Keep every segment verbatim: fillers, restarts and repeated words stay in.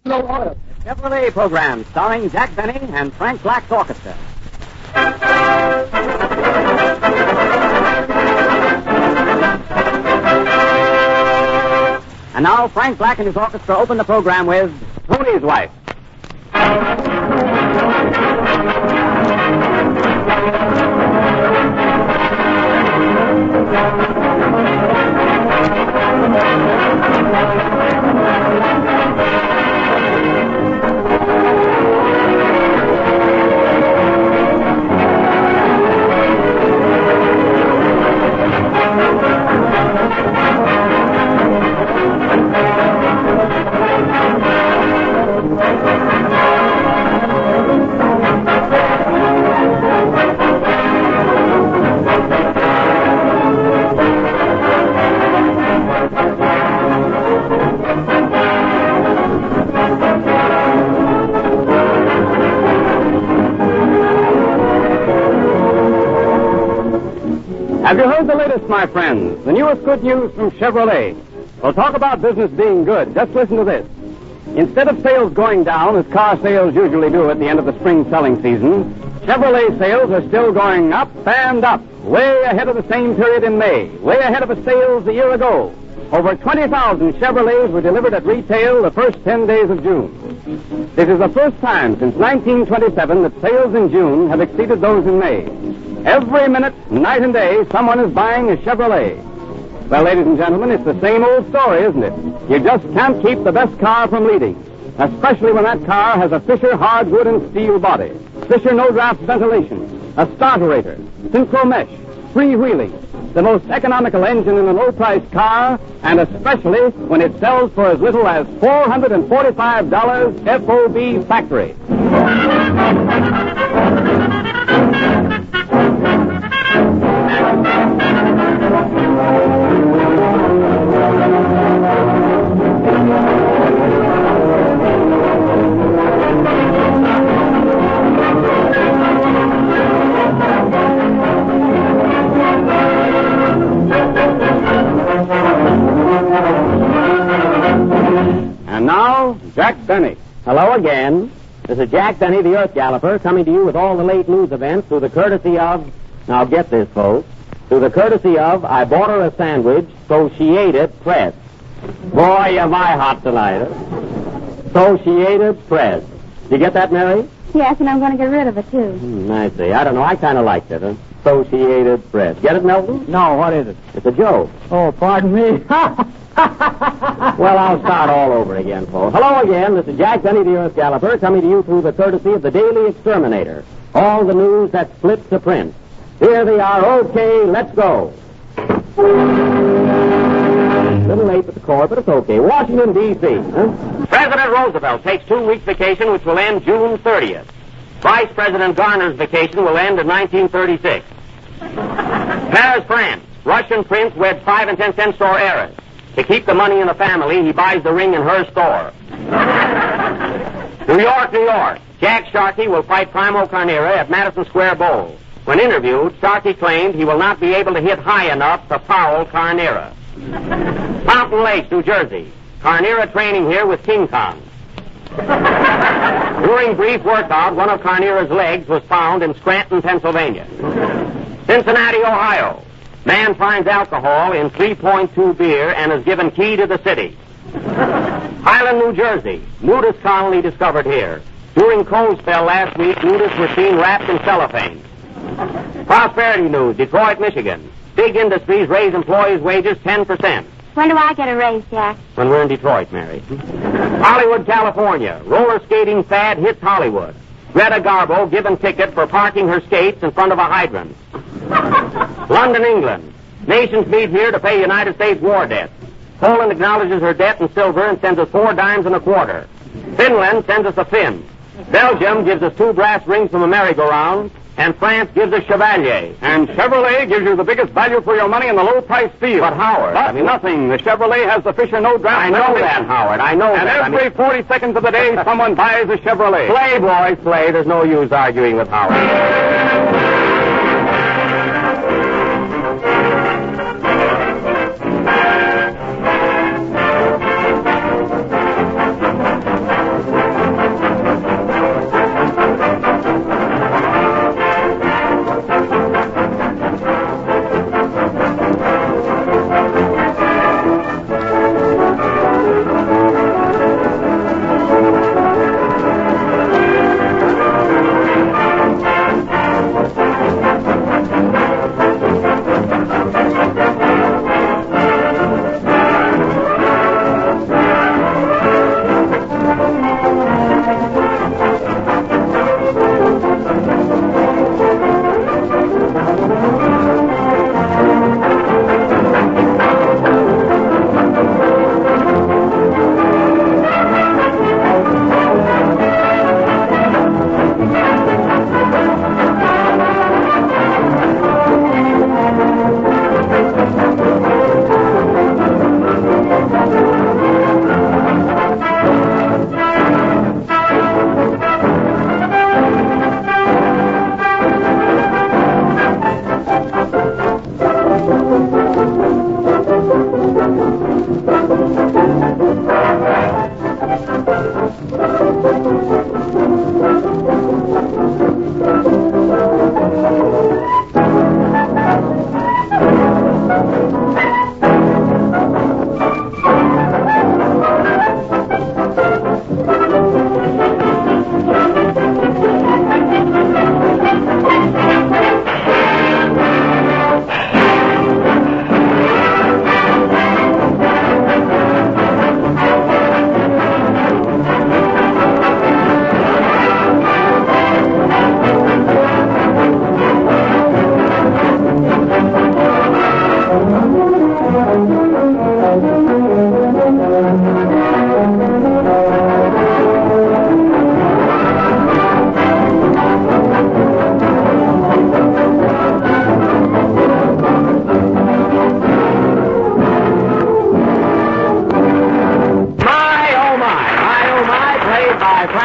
Slow Oil, the Chevrolet program starring Jack Benny and Frank Black's orchestra. And now Frank Black and his orchestra open the program with Tony's Wife. Have you heard the latest, my friends? The newest good news from Chevrolet. Well, talk about business being good. Just listen to this. Instead of sales going down, as car sales usually do at the end of the spring selling season, Chevrolet sales are still going up and up, way ahead of the same period in May, way ahead of the sales a year ago. Over twenty thousand Chevrolets were delivered at retail the first ten days of June. This is the first time since nineteen twenty-seven that sales in June have exceeded those in May. Every minute, night and day, someone is buying a Chevrolet. Well, ladies and gentlemen, it's the same old story, isn't it? You just can't keep the best car from leading, especially when that car has a Fisher hardwood and steel body, Fisher no-draft ventilation, a starterator, synchro mesh, freewheeling, the most economical engine in a low-priced car, and especially when it sells for as little as four hundred forty-five dollars F O B factory. And now, Jack Benny. Hello again. This is Jack Benny, the Earth Galloper, coming to you with all the late news events through the courtesy of, now get this, folks, through the courtesy of I Bought Her a Sandwich, So She Ate It, Press. Boy, am I hot tonight, huh? So She Ate It, Press. Did you get that, Mary? Yes, and I'm going to get rid of it, too. Hmm, I see. I don't know. I kind of liked it, huh? So She Ate It, Press. Get it, Melton? No, what is it? It's a joke. Oh, pardon me. Well, I'll start all over again, folks. Hello again. This is Jack Benny, the Earth Galloper, coming to you through the courtesy of the Daily Exterminator. All the news that splits the print. Here they are. Okay, let's go. A little late with the core, but it's okay. Washington, D C Huh? President Roosevelt takes two weeks vacation, which will end June thirtieth. Vice President Garner's vacation will end in nineteen thirty-six. Paris, France. Russian prince weds five and ten cent store heiress. To keep the money in the family, he buys the ring in her store. New York, New York. Jack Sharkey will fight Primo Carnera at Madison Square Bowl. When interviewed, Sharkey claimed he will not be able to hit high enough to foul Carnera. Fountain Lakes, New Jersey. Carnera training here with King Kong. During brief workout, one of Carnera's legs was found in Scranton, Pennsylvania. Cincinnati, Ohio. Man finds alcohol in three point two beer and is given key to the city. Highland, New Jersey. Nudist colony discovered here. During cold spell last week, nudists were seen wrapped in cellophane. Prosperity news. Detroit, Michigan. Big industries raise employees' wages ten percent. When do I get a raise, Jack? When we're in Detroit, Mary. Hollywood, California. Roller skating fad hits Hollywood. Greta Garbo given ticket for parking her skates in front of a hydrant. London, England. Nations meet here to pay United States war debt. Poland acknowledges her debt in silver and sends us four dimes and a quarter. Finland sends us a fin. Belgium gives us two brass rings from a merry-go-round. And France gives us Chevalier. And Chevrolet gives you the biggest value for your money in the low-price field. But, Howard... But I mean, nothing. The Chevrolet has the Fisher no-draft. I know that, Howard. I know and that. And every I mean... forty seconds of the day, someone buys a Chevrolet. Play, boys, play. There's no use arguing with Howard.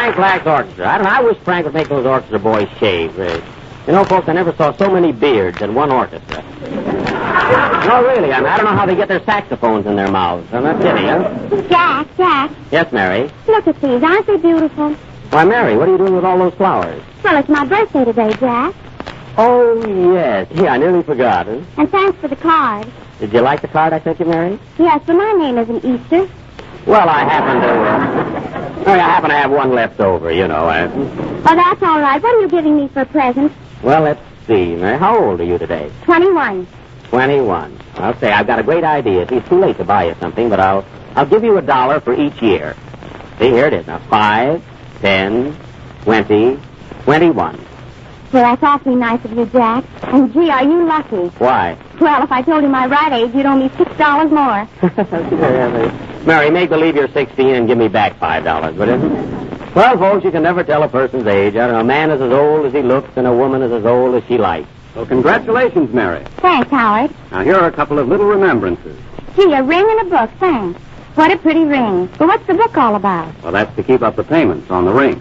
Frank lacks orchestra. I don't know. I wish Frank would make those orchestra boys shave. Uh, you know, folks, I never saw so many beards in one orchestra. No, really. I mean, I don't know how they get their saxophones in their mouths. I'm not kidding, huh? Jack, Jack, Yes, Mary. look at these. Aren't they beautiful? Why, Mary, what are you doing with all those flowers? Well, it's my birthday today, Jack. Oh, yes. Yeah, I nearly forgot. Huh? And thanks for the card. Did you like the card I sent you, Mary? Yes, but my name isn't Easter. Well, I happen to... Uh, I happen to have one left over, you know. Uh, Oh, that's all right. What are you giving me for a present? well, let's see, Mary. How old are you today? Twenty-one. Twenty-one. I'll say I've got a great idea. See, it's too late to buy you something, but I'll I'll give you a dollar for each year. See, here it is. Now, five, ten, twenty, twenty-one. Well, that's awfully nice of you, Jack. And, gee, are you lucky? Why? Well, if I told you my right age, you'd owe me six dollars more. Mary, make believe you're sixteen and give me back five dollars, would you? Well, folks, you can never tell a person's age. I don't know. A man is as old as he looks, and a woman is as old as she likes. So congratulations, Mary. Thanks, Howard. Now, here are a couple of little remembrances. Gee, a ring and a book, thanks. What a pretty ring. But what's the book all about? Well, that's to keep up the payments on the ring.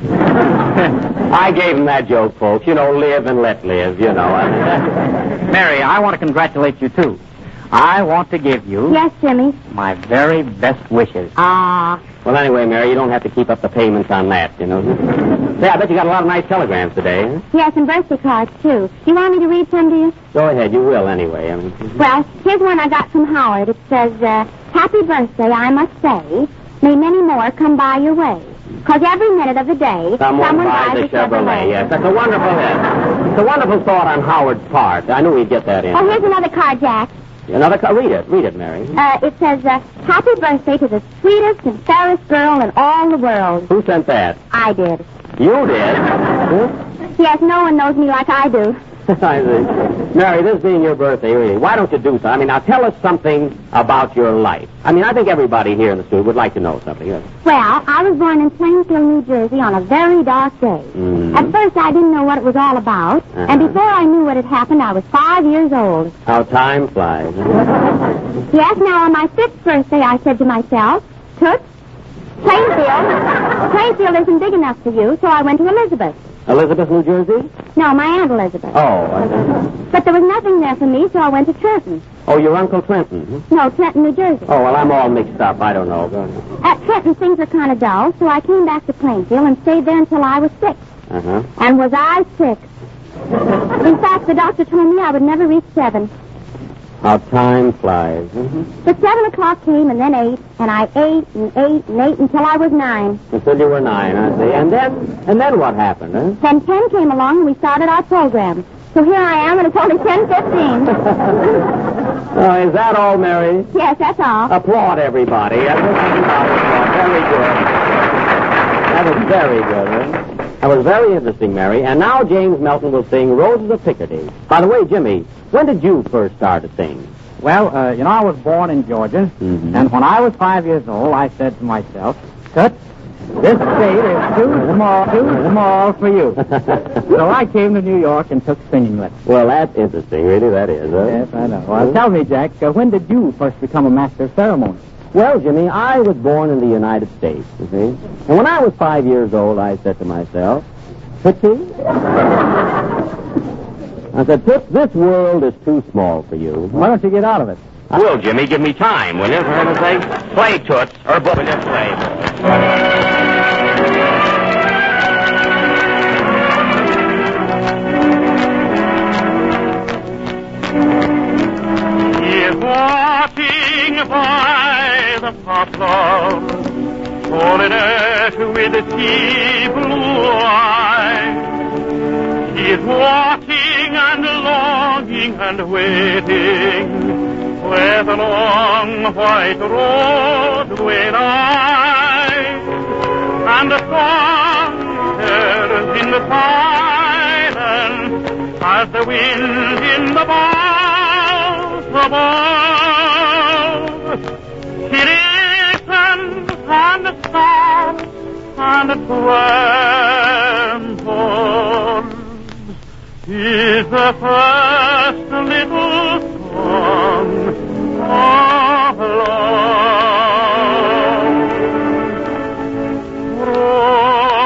I gave him that joke, folks. You know, live and let live, you know. Mary, I want to congratulate you, too. I want to give you Yes, Jimmy. my very best wishes. Ah. Well, anyway, Mary, you don't have to keep up the payments on that, you know. Say, I bet you got a lot of nice telegrams today. Huh? Yes, and birthday cards, too. You want me to read some to you? Go ahead, you will anyway. I mean, Well, here's one I got from Howard. It says, uh, Happy birthday, I must say. May many more come by your way. 'Cause every minute of the day, someone, buys a Chevrolet. Yes, that's a wonderful hit. It's a wonderful thought on Howard's part. I knew he'd get that in. Oh, here's another card, Jack. Another card. Read it. Read it, Mary. Uh, it says, uh, Happy birthday to the sweetest and fairest girl in all the world. Who sent that? I did. You did? Huh? Yes, no one knows me like I do. I see. Mary, this being your birthday, really, why don't you do something? I mean, now tell us something about your life. I mean, I think everybody here in the studio would like to know something. Yes. Well, I was born in Plainfield, New Jersey on a very dark day. Mhm. At first, I didn't know what it was all about. Uh-huh. And before I knew what had happened, I was five years old. How time flies. Yes, now on my fifth birthday, I said to myself, Toots, Plainfield, Plainfield isn't big enough for you, so I went to Elizabeth. Elizabeth, New Jersey? No, my Aunt Elizabeth. Oh, I see. But there was nothing there for me, so I went to Trenton. Oh, your Uncle Trenton. Hmm? No, Trenton, New Jersey. Oh, well, I'm all mixed up. I don't know. Go ahead. At Trenton, things were kind of dull, so I came back to Plainfield and stayed there until I was six. Uh-huh. And was I sick? In fact, the doctor told me I would never reach seven. How time flies. Mm-hmm. But seven o'clock came and then eight, and I ate and ate and ate until I was nine. Until you were nine, I see. And then, and then what happened, huh? Then ten came along and we started our program. So here I am, and it's only ten fifteen. Oh, is that all, Mary? Yes, that's all. Applaud everybody. Very good. That was very good, huh? That was very interesting, Mary. And now James Melton will sing Roses of Picardy. By the way, Jimmy, when did you first start to sing? Well, uh, you know, I was born in Georgia, Mhm. and when I was five years old, I said to myself, Toots, this state is too small, too small for you. So I came to New York and took singing lessons. Well, that's interesting. Really, that is, huh? Yes, I know. Well, tell me, Jack, uh, when did you first become a master of ceremony? Well, Jimmy, I was born in the United States, you see. And when I was five years old, I said to myself, Tootsie? I said, Toots, this world is too small for you. Why don't you get out of it? Will, Jimmy, give me time, will you, for heaven's sake? Play, Toots, or both. Will you play? Walking by the poplar, solid with the sea blue eyes. He is walking and longing and waiting, where the long white roadway lies, and the song turns in the silence as the wind in the boughs above. He listens and stops and trembles. Is the first little song of love.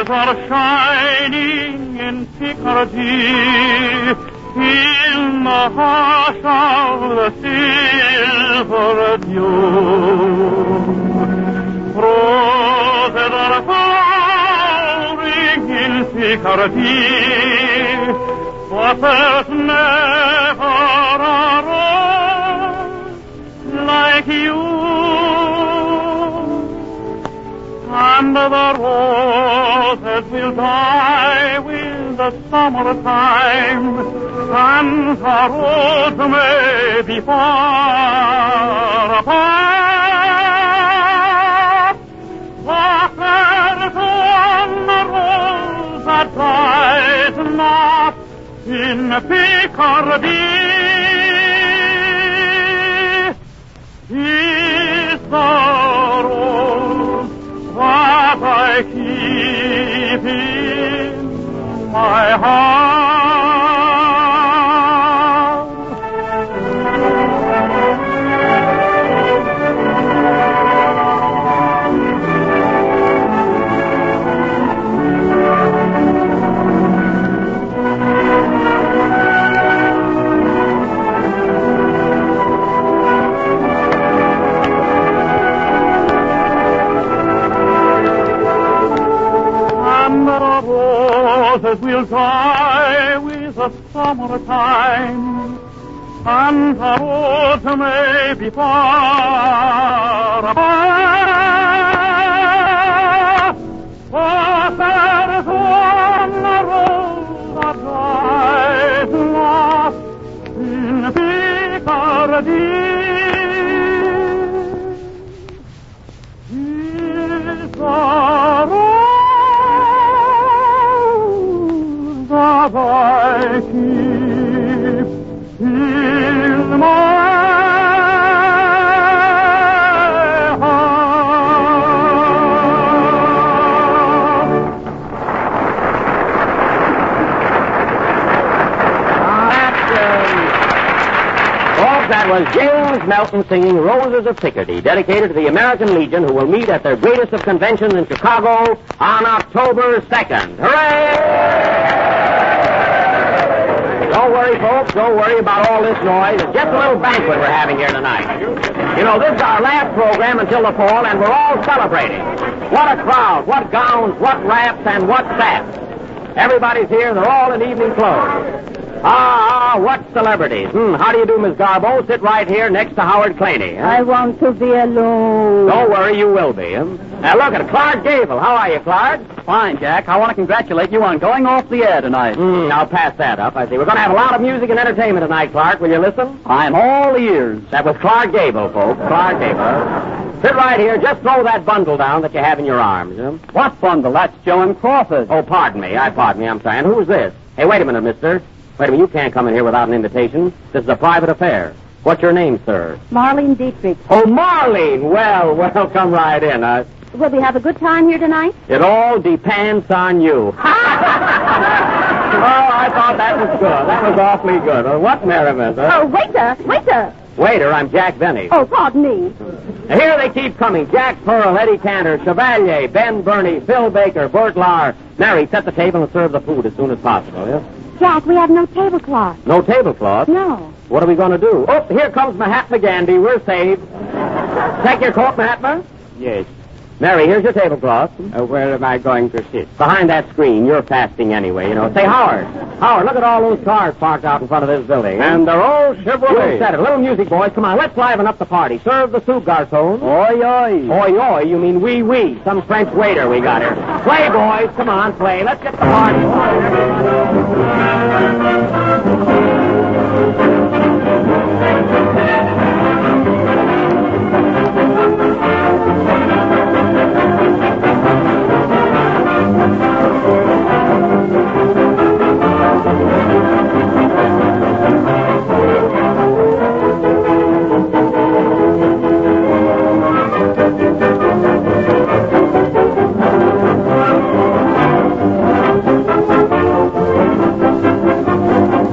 stars are shining in Picardy in the hush of the silver dew. Roses are flowering in Picardy, but there's never a rose like you. And the roses will die with the summertime, and the roads may be far apart, but there's one rose that dies not in Picardy. Is the rose that I keep in my heart. Roses will die with the summertime, and the roads may be far apart, but there's one rose that dies lost in Picardy. Is the rose that I keep in my heart. Folks, that was James Melton singing Roses of Picardy, dedicated to the American Legion, who will meet at their greatest of conventions in Chicago on October second. Hooray! Don't worry, folks. Don't worry about all this noise. It's just a little banquet we're having here tonight. You know, this is our last program until the fall, and we're all celebrating. What a crowd. What gowns, what wraps, and what sets. Everybody's here. They're all in evening clothes. Ah, ah, what celebrities. Hmm, how do you do, Miss Garbo? Sit right here next to Howard Claney. Huh? I want to be alone. Don't worry, you will be. Huh? Now, look at Clark Gable. How are you, Clark? Fine, Jack. I want to congratulate you on going off the air tonight. Hmm, I'll pass that up. I see. We're going to have a lot of music and entertainment tonight, Clark. Will you listen? I'm all ears. That was Clark Gable, folks. Clark Gable. Sit right here. Just throw that bundle down that you have in your arms. Huh? What bundle? That's Joan Crawford. Oh, pardon me. I pardon me. I'm sorry. And who's this? Hey, wait a minute, mister. Wait a minute. You can't come in here without an invitation. This is a private affair. What's your name, sir? Marlene Dietrich. Oh, Marlene. Well, well, come right in. Uh, Will we have a good time here tonight? It all depends on you. Oh, I thought that was good. That was awfully good. Uh, what merriment, huh? Oh, waiter, waiter. Waiter, I'm Jack Benny. Oh, pardon me. Now, here they keep coming. Jack Pearl, Eddie Cantor, Chevalier, Ben Burney, Phil Baker, Bert Lahr. Mary, set the table and serve the food as soon as possible, yeah? Jack, we have no tablecloth. No tablecloth? No. What are we going to do? Oh, here comes Mahatma Gandhi. We're saved. Take your coat, Mahatma. Yes. Mary, here's your tablecloth. Uh, where am I going to sit? Behind that screen. You're fasting anyway, you know. Say, Howard. Howard, look at all those cars parked out in front of this building. And they're all Chevrolet. You said it. A little music, boys. Come on, let's liven up the party. Serve the soup, garçon. Oi, oi. Oi, oi. You mean wee wee. Some French waiter we got here. Play, boys. Come on, play. Let's get the party started, everybody.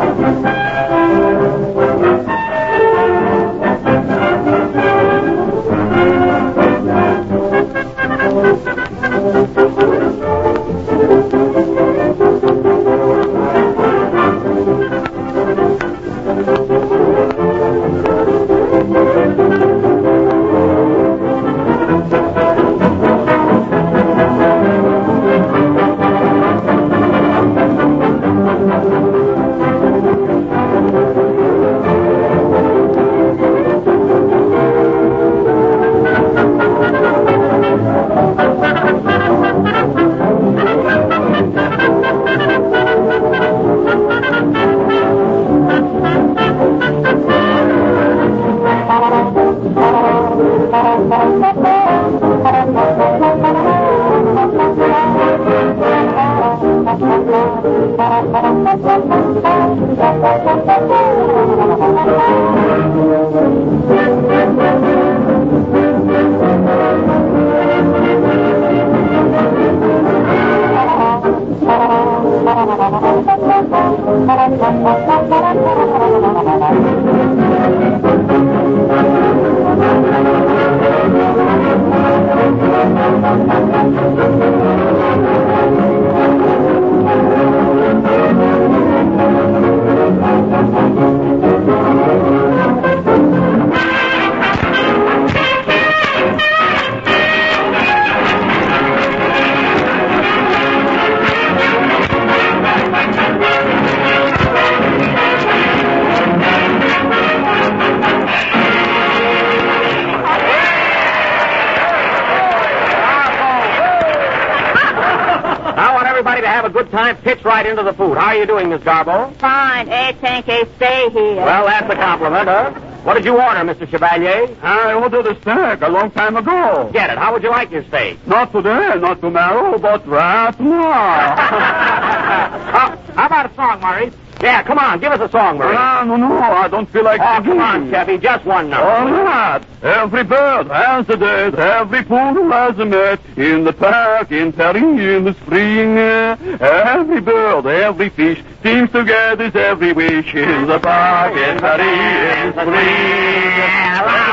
To have a good time, pitch right into the food. How are you doing, Miss Garbo? Fine. I think I stay here. Well, that's a compliment, huh? What did you order, Mister Chevalier? I ordered a steak a long time ago. Get it. How would you like your steak? Not today, not tomorrow, but right now. Oh, how about a song, Murray? Yeah, come on, give us a song, Murray. No, no, no, I don't feel like Oh, singing. come on, Chevy, just one number. All right. Every bird has a date, every poodle has a mate. In the park, in Paris, in the spring. Every bird, every fish seems to get his every wish. In the park, in Paris, in the spring. Every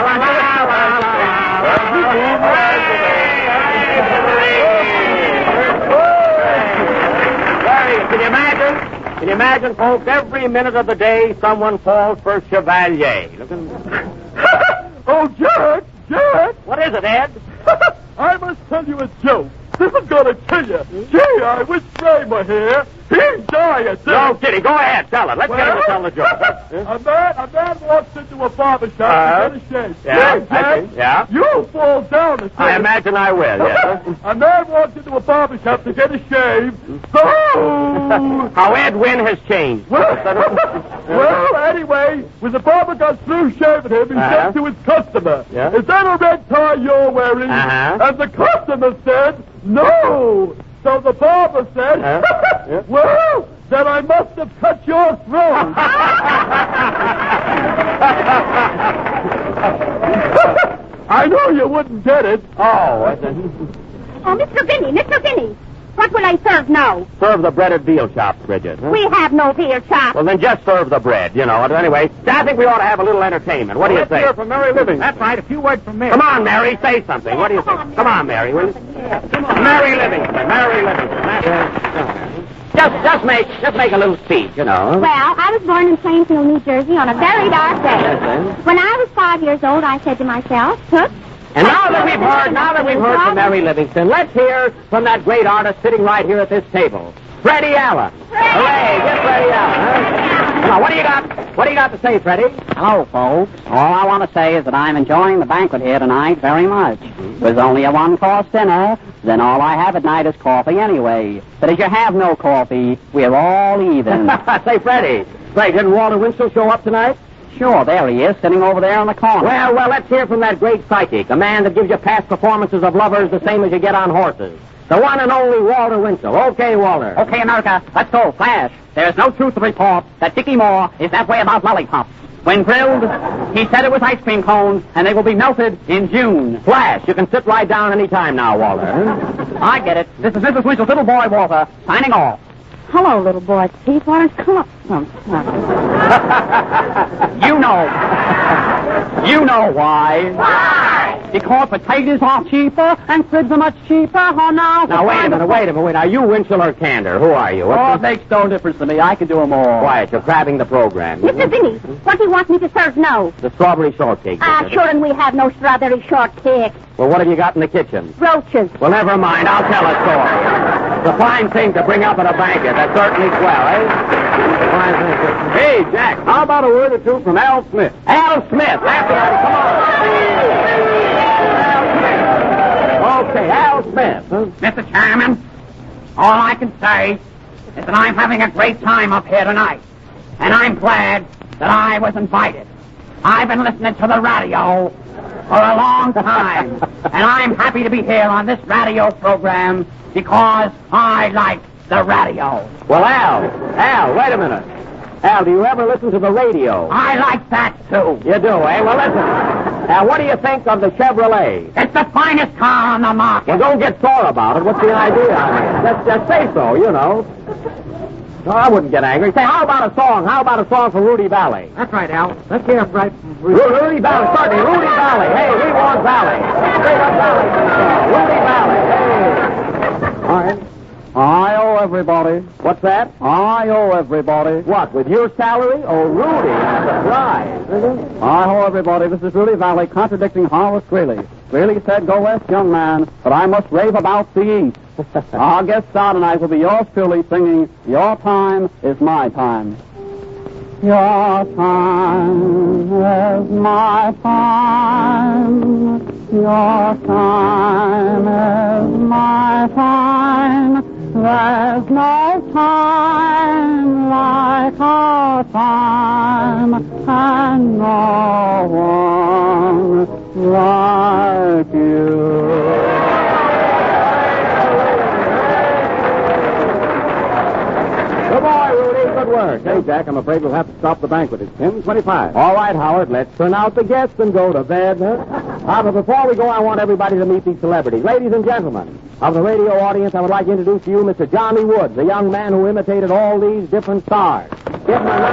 poodle has a Very, can you imagine? Can you imagine, folks, every minute of the day someone falls for Chevalier. Looking... Oh, Jack, Jack. What is it, Ed? I must tell you a joke. This is going to kill you. Gee, I wish Ray were here. He'd die at this. No kidding. Go ahead, tell it. Let's get him to Well, tell the joke. a man, a man walks into a barber shop Uh, to get a shave. yeah, Hey, I Jack, see, yeah. You'll fall down the I stairs. imagine I will, yes. A man walks into a barber shop to get a shave. So... How Ed Wynn has changed. Well, well, anyway, when the barber got through shaving him, he Uh-huh. said to his customer, Yeah. "Is that a red tie you're wearing?" Uh-huh. And the customer said, "No." So the barber said, Uh-huh. Yeah. "Well, then I must have cut your throat." I know you wouldn't get it. Oh, I see. Oh, Mister Vinny, Mister Vinny. What will I serve now? Serve the bread at veal chops, Bridget. Huh? We have no beer shop. Well, then just serve the bread, you know. Anyway, I think we ought to have a little entertainment. What do you Let's say? hear from Mary Living. That's right. A few words from Mary. Come on, Mary. Say something. What do you think? Come on, Mary. Will you? Mary Livingston. Mary Livingston. That's Just, just make, just make a little speech, you know. Well, I was born in Plainfield, New Jersey on a very dark day. When I was five years old, I said to myself, Toots. And now that we've heard, now that we've heard from Mary Livingston, let's hear from that great artist sitting right here at this table, Freddie Allen. Hooray! Get Freddie Allen. Huh? Come on, what do you got? What do you got to say, Freddie? Hello, folks. All I want to say is that I'm enjoying the banquet here tonight very much. It was only a one-course dinner. Then all I have at night is coffee anyway. But as you have no coffee, we're all even. Say, Freddie. Say, didn't Walter Winslow show up tonight? Sure, there he is, sitting over there in the corner. Well, well, let's hear from that great psychic, a man that gives you past performances of lovers the same as you get on horses. The one and only Walter Winslow. Okay, Walter. Okay, America, let's go. Flash. There's no truth to report that Dickie Moore is that way about lollipops. When grilled, he said it was ice cream cones, and they will be melted in June. Flash, you can sit right down any time now, Walter. I get it. This is Missus Winchell's little boy, Walter, signing off. Hello, little boy. Pete, where's come up from? You know. You know why. Why? Because potatoes are cheaper and cribs are much cheaper. Oh, now. Now, wait a minute, wait a minute. Wait. Are you Winchell or Candor? Who are you? What's Oh, the- it makes no difference to me. I can do them all. Quiet, you're crabbing the program. Mister Vinny, what do you want me to serve now? The strawberry shortcake. Ah, Bridget. sure, and we have no strawberry shortcake. Well, what have you got in the kitchen? Roaches. Well, never mind. I'll tell a story. It's a fine thing to bring up at a banquet. That's certainly swell, eh? Fine thing. Hey, Jack, how about a word or two from Al Smith? Al Smith. That's right. Come on. Al Smith. Okay, Al Smith. Huh? Mister Chairman, all I can say is that I'm having a great time up here tonight. And I'm glad that I was invited. I've been listening to the radio for a long time. And I'm happy to be here on this radio program because I like the radio. Well, Al, Al, wait a minute. Al, do you ever listen to the radio? I like that, too. You do, eh? Well, listen. Al, what do you think of the Chevrolet? It's the finest car on the market. Well, don't get sore about it. What's the idea? I mean, just, just say so, you know. No, I wouldn't get angry. Say, how about a song? How about a song for Rudy Valley? That's right, Al. Let's hear him right from Rudy, Rudy Valley, certainly. Rudy Valley. Hey, we want Valley. Straight up Valley. Rudy Valley. Hey. All right. I owe everybody. What's that? I owe everybody. What, with your salary? Oh, Rudy, I'm surprised. I owe everybody. This is Rudy Valley contradicting Horace Greeley. Greeley said, go west, young man, but I must rave about the east. Our guest star tonight will be yours truly singing, Your Time is My Time. Your time is my time. Your time is my time. There's no time like our time, and no one like you. Good boy, Rudy. Good work. Hey, Jack, I'm afraid we'll have to stop the banquet. It's ten twenty-five. All right, Howard, let's turn out the guests and go to bed. Huh? Ah, but before we go, I want everybody to meet these celebrities. Ladies and gentlemen, of the radio audience, I would like to introduce to you Mister Johnny Woods, a young man who imitated all these different stars. Give him a nice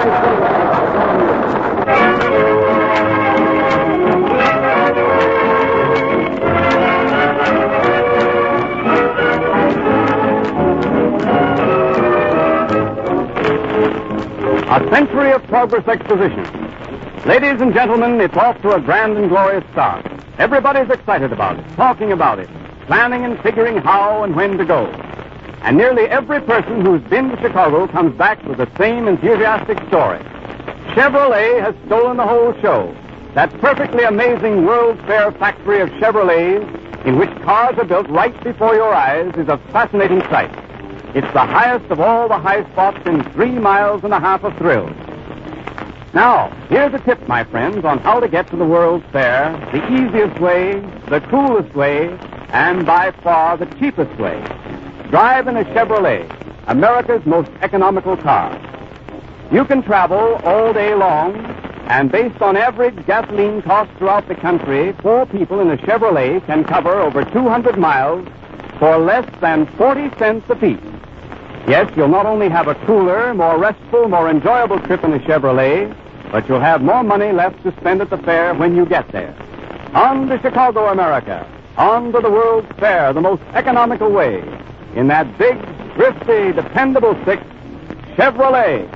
A century of progress exposition. Ladies and gentlemen, it's off to a grand and glorious start. Everybody's excited about it, talking about it, planning and figuring how and when to go. And nearly every person who's been to Chicago comes back with the same enthusiastic story. Chevrolet has stolen the whole show. That perfectly amazing World's Fair factory of Chevrolets, in which cars are built right before your eyes, is a fascinating sight. It's the highest of all the high spots in three miles and a half of thrills. Now, here's a tip, my friends, on how to get to the World's Fair, the easiest way, the coolest way, and by far the cheapest way. Drive in a Chevrolet, America's most economical car. You can travel all day long, and based on average gasoline costs throughout the country, four people in a Chevrolet can cover over two hundred miles for less than forty cents apiece. Yes, you'll not only have a cooler, more restful, more enjoyable trip in a Chevrolet, but you'll have more money left to spend at the fair when you get there. On to Chicago, America. On to the World's Fair, the most economical way. In that big, thrifty, dependable six, Chevrolet.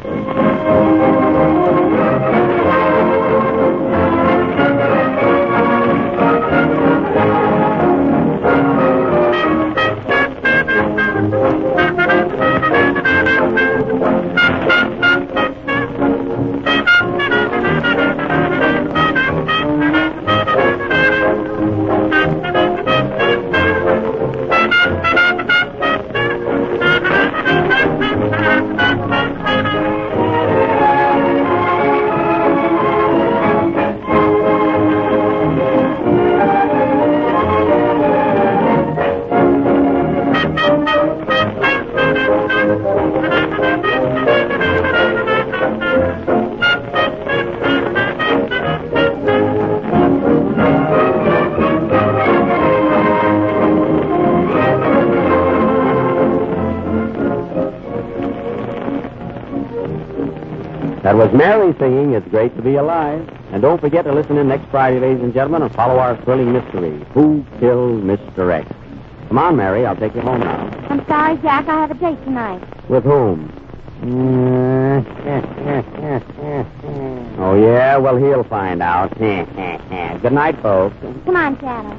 That was Mary singing It's Great to Be Alive. And don't forget to listen in next Friday, ladies and gentlemen, and follow our thrilling mystery, Who Killed Mister X? Come on, Mary, I'll take you home now. I'm sorry, Jack. I have a date tonight. With whom? Oh, yeah? Well, he'll find out. Good night, folks. Come on, Shadow.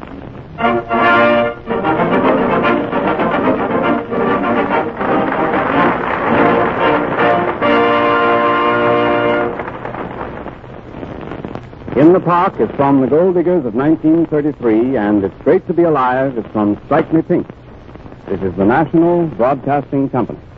In the Park is from The Gold Diggers of nineteen thirty-three, and It's Great to Be Alive is from Strike Me Pink. This is the National Broadcasting Company.